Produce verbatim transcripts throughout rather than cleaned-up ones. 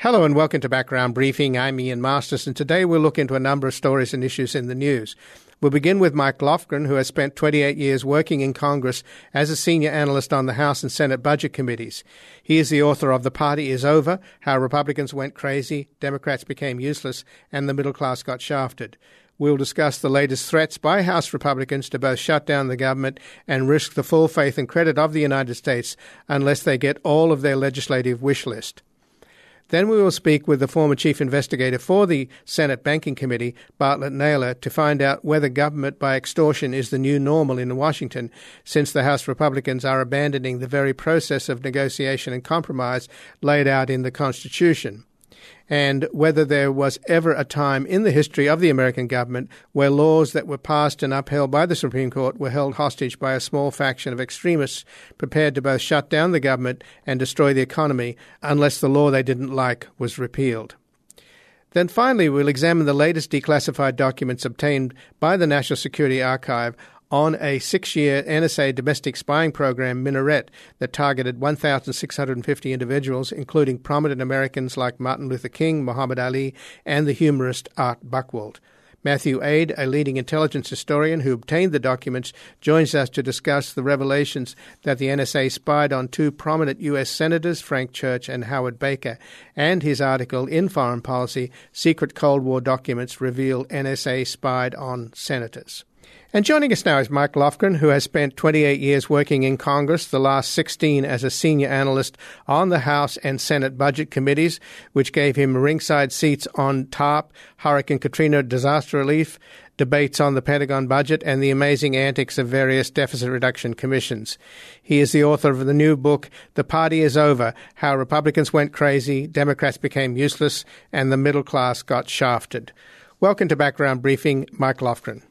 Hello and welcome to Background Briefing. I'm Ian Masters, and today we'll look into a number of stories and issues in the news. We'll begin with Mike Lofgren, who has spent twenty-eight years working in Congress as a senior analyst on the House and Senate budget committees. He is the author of The Party is Over, How Republicans Went Crazy, Democrats Became Useless, and the Middle Class Got Shafted. We'll discuss the latest threats by House Republicans to both shut down the government and risk the full faith and credit of the United States unless they get all of their legislative wish list. Then we will speak with the former chief investigator for the Senate Banking Committee, Bartlett Naylor, to find out whether government by extortion is the new normal in Washington, since the House Republicans are abandoning the very process of negotiation and compromise laid out in the Constitution, and whether there was ever a time in the history of the American government where laws that were passed and upheld by the Supreme Court were held hostage by a small faction of extremists prepared to both shut down the government and destroy the economy unless the law they didn't like was repealed. Then finally, we'll examine the latest declassified documents obtained by the National Security Archive on a six-year N S A domestic spying program, Minaret, that targeted one thousand six hundred fifty individuals, including prominent Americans like Martin Luther King, Muhammad Ali, and the humorist Art Buchwald. Matthew Aid, a leading intelligence historian who obtained the documents, joins us to discuss the revelations that the N S A spied on two prominent U S senators, Frank Church and Howard Baker, and his article in Foreign Policy, Secret Cold War Documents Reveal N S A Spied on Senators. And joining us now is Mike Lofgren, who has spent twenty-eight years working in Congress, the last sixteen as a senior analyst on the House and Senate budget committees, which gave him ringside seats on TARP, Hurricane Katrina disaster relief, debates on the Pentagon budget, and the amazing antics of various deficit reduction commissions. He is the author of the new book, The Party is Over, How Republicans Went Crazy, Democrats Became Useless, and the Middle Class Got Shafted. Welcome to Background Briefing, Mike Lofgren.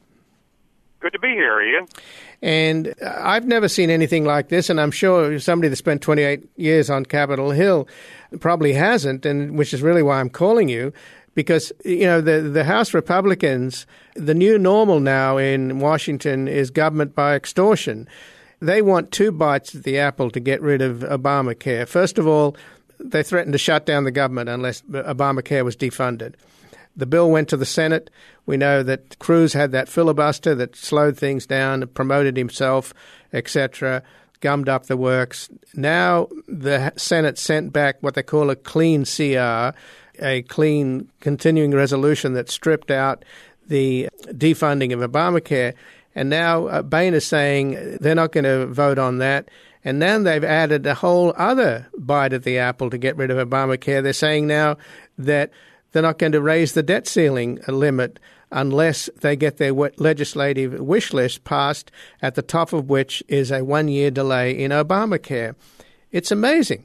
Good to be here, Ian. And I've never seen anything like this, and I'm sure somebody that spent twenty-eight years on Capitol Hill probably hasn't, and which is really why I'm calling you, because, you know, the, the House Republicans, the new normal now in Washington is government by extortion. They want two bites at the apple to get rid of Obamacare. First of all, they threatened to shut down the government unless Obamacare was defunded. The bill went to the Senate. We know that Cruz had that filibuster that slowed things down, promoted himself, et cetera, gummed up the works. Now the Senate sent back what they call a clean C R, a clean continuing resolution that stripped out the defunding of Obamacare. And now uh, Boehner is saying they're not going to vote on that. And then they've added a whole other bite at the apple to get rid of Obamacare. They're saying now that they're not going to raise the debt ceiling limit unless they get their legislative wish list passed, at the top of which is a one-year delay in Obamacare. It's amazing.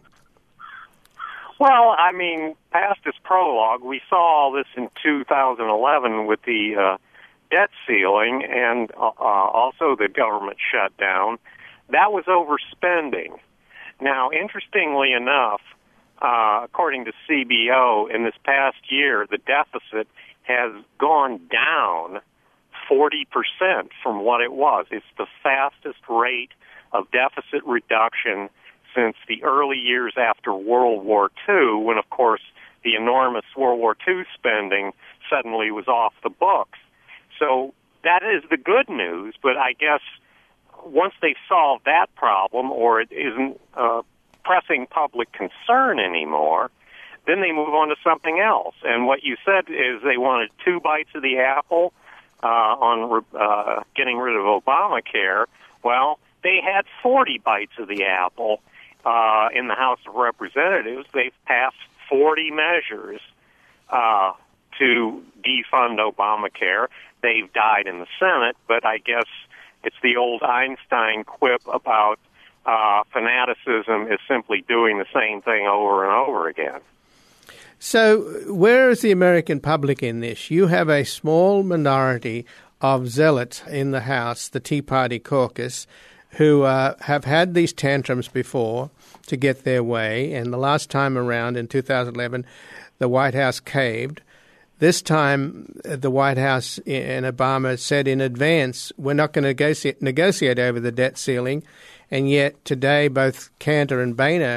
Well, I mean, past this prologue, we saw all this in two thousand eleven with the uh, debt ceiling and uh, also the government shutdown. That was overspending. Now, interestingly enough, Uh, according to C B O, in this past year, the deficit has gone down forty percent from what it was. It's the fastest rate of deficit reduction since the early years after World War Two, when, of course, the enormous World War Two spending suddenly was off the books. So that is the good news, but I guess once they solve that problem, or it isn't uh, pressing public concern anymore, then they move on to something else. And what you said is they wanted two bites of the apple uh, on uh, getting rid of Obamacare. Well, they had forty bites of the apple uh, in the House of Representatives. They've passed forty measures uh, to defund Obamacare. They've died in the Senate, but I guess it's the old Einstein quip about Uh, fanaticism is simply doing the same thing over and over again. So where is the American public in this? You have a small minority of zealots in the House, the Tea Party caucus, who uh, have had these tantrums before to get their way. And the last time around in two thousand eleven, the White House caved. This time, the White House and Obama said in advance, we're not going to negotiate, negotiate over the debt ceiling. And yet today, both Cantor and Boehner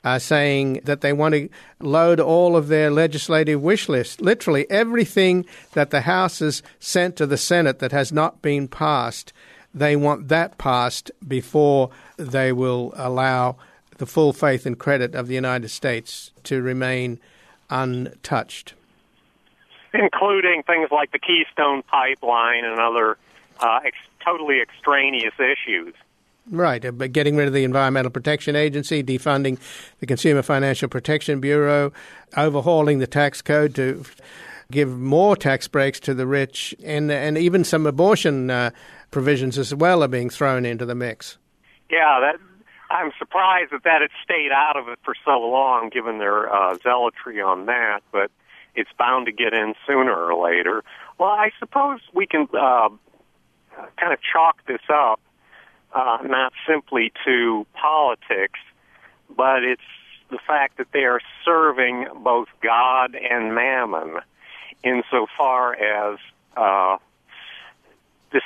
uh, saying that they want to load all of their legislative wish list. Literally everything that the House has sent to the Senate that has not been passed, they want that passed before they will allow the full faith and credit of the United States to remain untouched. Including things like the Keystone Pipeline and other uh, ex- totally extraneous issues. Right, but getting rid of the Environmental Protection Agency, defunding the Consumer Financial Protection Bureau, overhauling the tax code to give more tax breaks to the rich, and and even some abortion uh, provisions as well are being thrown into the mix. Yeah, that I'm surprised that that had stayed out of it for so long, given their uh, zealotry on that, but it's bound to get in sooner or later. Well, I suppose we can uh, kind of chalk this up, uh, not simply to politics, but it's the fact that they are serving both God and Mammon insofar as uh, this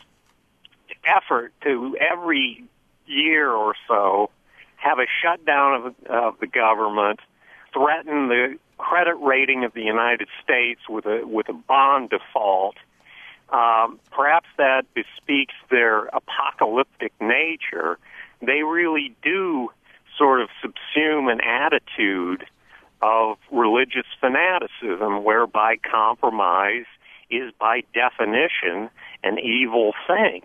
effort to every year or so have a shutdown of, of the government, threaten the credit rating of the United States with a with a bond default. Um, perhaps that bespeaks their apocalyptic nature. They really do sort of subsume an attitude of religious fanaticism whereby compromise is by definition an evil thing.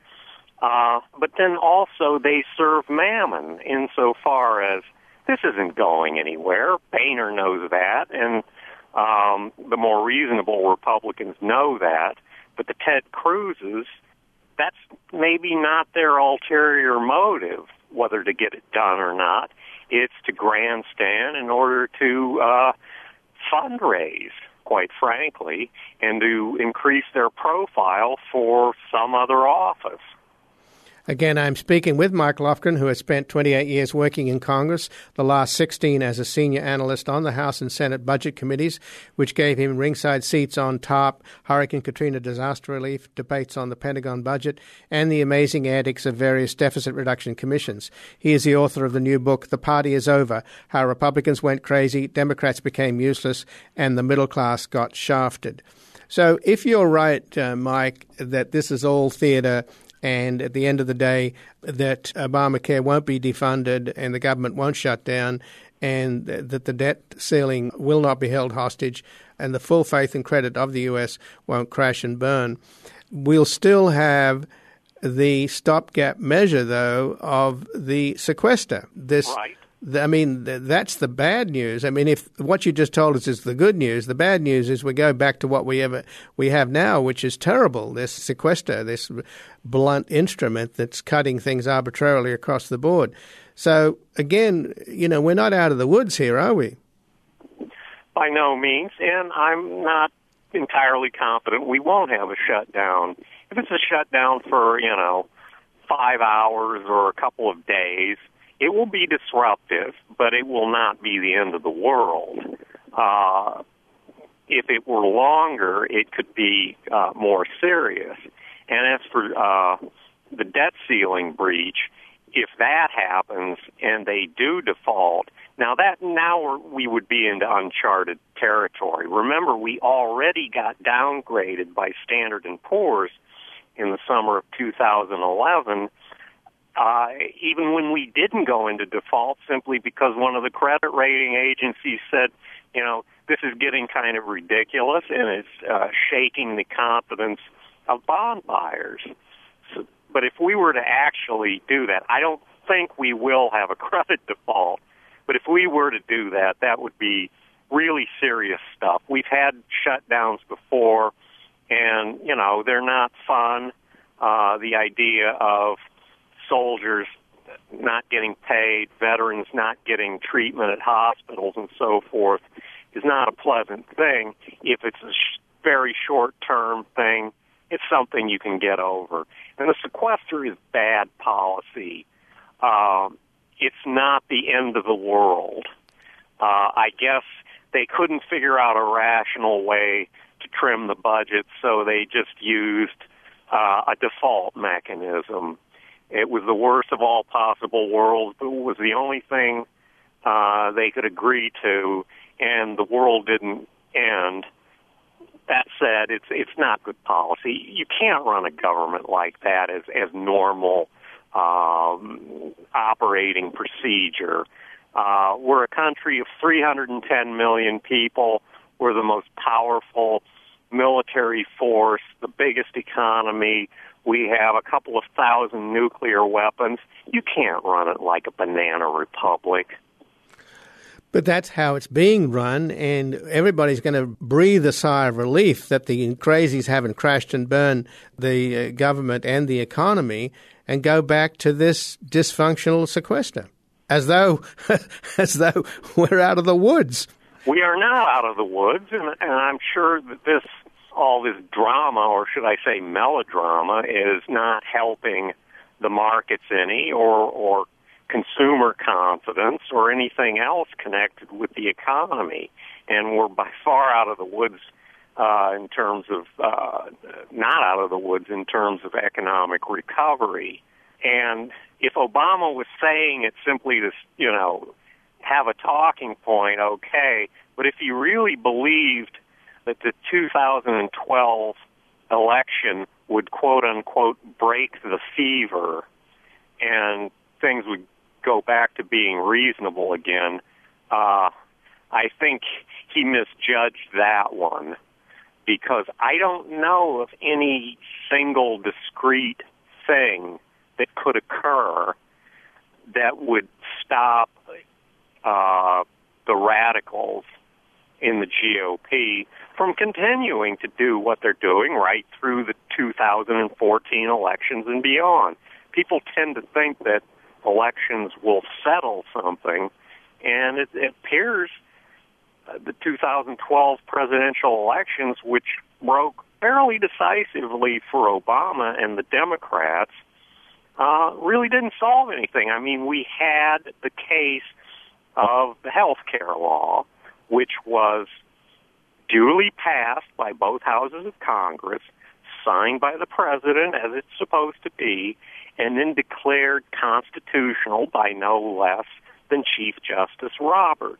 Uh, but then also they serve Mammon insofar as this isn't going anywhere. Boehner knows that, and um, the more reasonable Republicans know that. But the Ted Cruzes, that's maybe not their ulterior motive, whether to get it done or not. It's to grandstand in order to uh, fundraise, quite frankly, and to increase their profile for some other office. Again, I'm speaking with Mike Lofgren, who has spent twenty-eight years working in Congress, the last sixteen as a senior analyst on the House and Senate budget committees, which gave him ringside seats on TARP, Hurricane Katrina disaster relief, debates on the Pentagon budget, and the amazing antics of various deficit reduction commissions. He is the author of the new book, The Party is Over, How Republicans Went Crazy, Democrats Became Useless, and the Middle Class Got Shafted. So if you're right, uh, Mike, that this is all theater, and at the end of the day, that Obamacare won't be defunded and the government won't shut down, and that the debt ceiling will not be held hostage, and the full faith and credit of the U S won't crash and burn. We'll still have the stopgap measure, though, of the sequester. This, right. I mean, that's the bad news. I mean, if what you just told us is the good news, the bad news is we go back to what we ever we have now, which is terrible. This sequester, this blunt instrument that's cutting things arbitrarily across the board. So again, you know, we're not out of the woods here, are we? By no means, and I'm not entirely confident we won't have a shutdown. If it's a shutdown for, you know, five hours or a couple of days, it will be disruptive, but it will not be the end of the world. Uh, if it were longer, it could be uh, more serious. And as for uh, the debt ceiling breach, if that happens and they do default, now that now we're, we would be into uncharted territory. Remember, we already got downgraded by Standard and Poor's in the summer of two thousand eleven. Uh, even when we didn't go into default, simply because one of the credit rating agencies said, you know, this is getting kind of ridiculous and it's uh, shaking the confidence of bond buyers. So, but if we were to actually do that, I don't think we will have a credit default, but if we were to do that, that would be really serious stuff. We've had shutdowns before, and, you know, they're not fun. Uh, the idea of soldiers not getting paid, veterans not getting treatment at hospitals and so forth is not a pleasant thing. If it's a sh- very short-term thing, it's something you can get over. And the sequester is bad policy. Um, it's not the end of the world. Uh, I guess they couldn't figure out a rational way to trim the budget, so they just used uh, a default mechanism. It was the worst of all possible worlds, but it was the only thing uh, they could agree to, and the world didn't end. That said, it's it's not good policy. You can't run a government like that as as normal um, operating procedure. Uh, we're a country of three hundred ten million people. We're the most powerful military force, the biggest economy. We have a couple of thousand nuclear weapons. You can't run it like a banana republic. But that's how it's being run, and everybody's going to breathe a sigh of relief that the crazies haven't crashed and burned the uh, government and the economy and go back to this dysfunctional sequester, as though as though we're out of the woods. We are now out of the woods, and, and I'm sure that this all this drama, or should I say melodrama, is not helping the markets any, or or consumer confidence, or anything else connected with the economy. And we're by far out of the woods uh, in terms of, uh, not out of the woods in terms of economic recovery. And if Obama was saying it simply to, you know, have a talking point, okay, but if he really believed that the two thousand twelve election would, quote-unquote, break the fever and things would go back to being reasonable again, uh, I think he misjudged that one, because I don't know of any single discrete thing that could occur that would stop uh, the radicals in the G O P from continuing to do what they're doing right through the two thousand fourteen elections and beyond. People tend to think that elections will settle something, and it, it appears uh, the two thousand twelve presidential elections, which broke fairly decisively for Obama and the Democrats, uh, really didn't solve anything. I mean, we had the case of the health care law, which was duly passed by both houses of Congress, signed by the president as it's supposed to be, and then declared constitutional by no less than Chief Justice Roberts.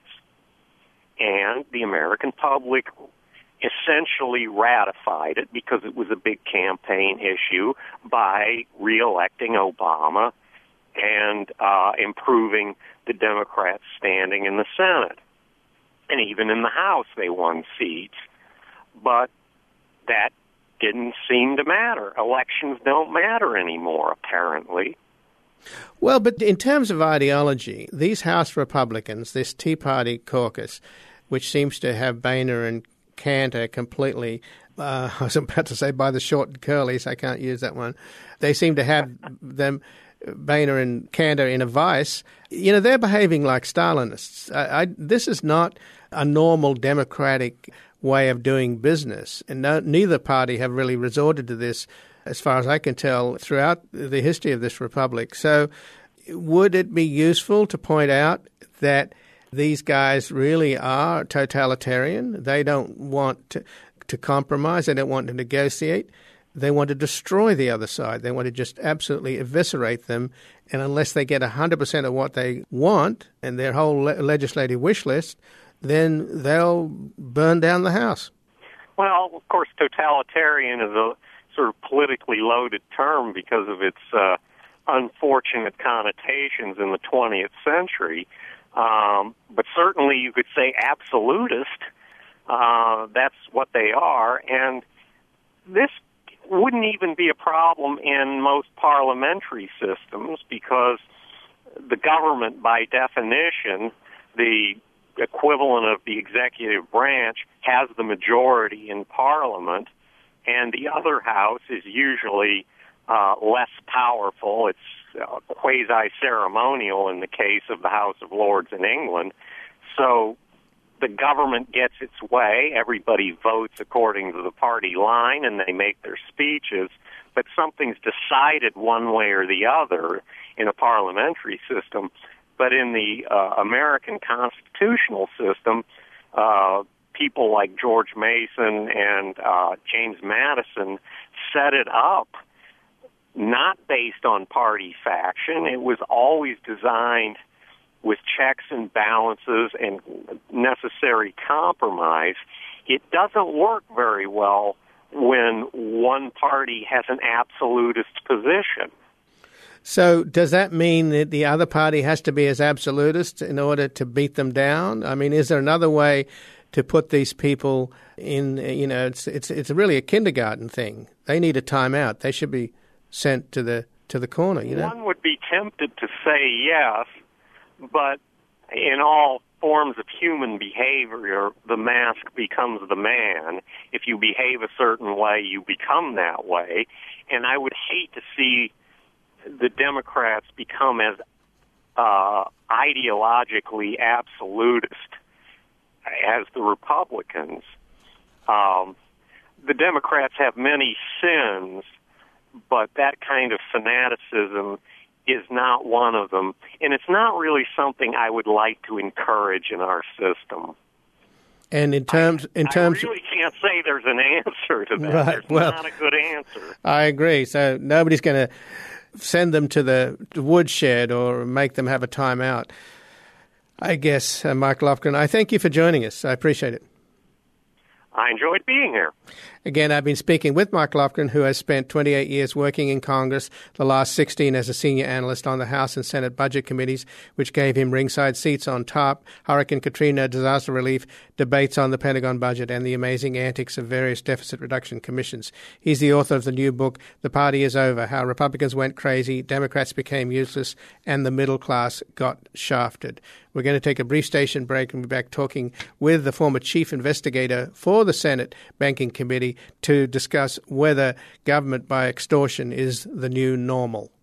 And the American public essentially ratified it because it was a big campaign issue by re-electing Obama and uh, improving the Democrats' standing in the Senate. And even in the House, they won seats. But that didn't seem to matter. Elections don't matter anymore, apparently. Well, but in terms of ideology, these House Republicans, this Tea Party caucus, which seems to have Boehner and Cantor completely, uh, I was about to say by the short and curlies, I can't use that one. They seem to have them, Boehner and Cantor, in a vice. You know, they're behaving like Stalinists. I, I, this is not a normal democratic way of doing business. And no, neither party have really resorted to this, as far as I can tell, throughout the history of this republic. So would it be useful to point out that these guys really are totalitarian? They don't want to, to compromise. They don't want to negotiate. They want to destroy the other side. They want to just absolutely eviscerate them. And unless they get one hundred percent of what they want and their whole le- legislative wish list, then they'll burn down the house. Well, of course, totalitarian is a sort of politically loaded term because of its uh, unfortunate connotations in the twentieth century. Um, but certainly you could say absolutist. Uh, that's what they are. And this wouldn't even be a problem in most parliamentary systems because the government, by definition, the equivalent of the executive branch, has the majority in Parliament, and the other house is usually uh, less powerful. It's uh, quasi-ceremonial in the case of the House of Lords in England. So the government gets its way. Everybody votes according to the party line, and they make their speeches. But something's decided one way or the other in a parliamentary system. But in the uh, American constitutional system, uh, people like George Mason and uh, James Madison set it up not based on party faction. It was always designed with checks and balances and necessary compromise, it doesn't work very well when one party has an absolutist position. So does that mean that the other party has to be as absolutist in order to beat them down? I mean, is there another way to put these people in, you know, it's it's it's really a kindergarten thing. They need a timeout. They should be sent to the to the corner, you know? One would be tempted to say yes, but in all forms of human behavior, the mask becomes the man. If you behave a certain way, you become that way. And I would hate to see the Democrats become as uh, ideologically absolutist as the Republicans. Um, the Democrats have many sins, but that kind of fanaticism is not one of them. And it's not really something I would like to encourage in our system. And in terms, in terms, I really can't say there's an answer to that. Right, There's well, not a good answer. I agree. So nobody's going to send them to the woodshed or make them have a timeout. I guess, uh, Mike Lofgren, I thank you for joining us. I appreciate it. I enjoyed being here. Again, I've been speaking with Mike Lofgren, who has spent twenty-eight years working in Congress, the last sixteen as a senior analyst on the House and Senate budget committees, which gave him ringside seats on TARP, Hurricane Katrina, disaster relief, debates on the Pentagon budget, and the amazing antics of various deficit reduction commissions. He's the author of the new book, The Party is Over, How Republicans Went Crazy, Democrats Became Useless, and the Middle Class Got Shafted. We're going to take a brief station break and be back talking with the former chief investigator for the Senate Banking Committee to discuss whether government by extortion is the new normal.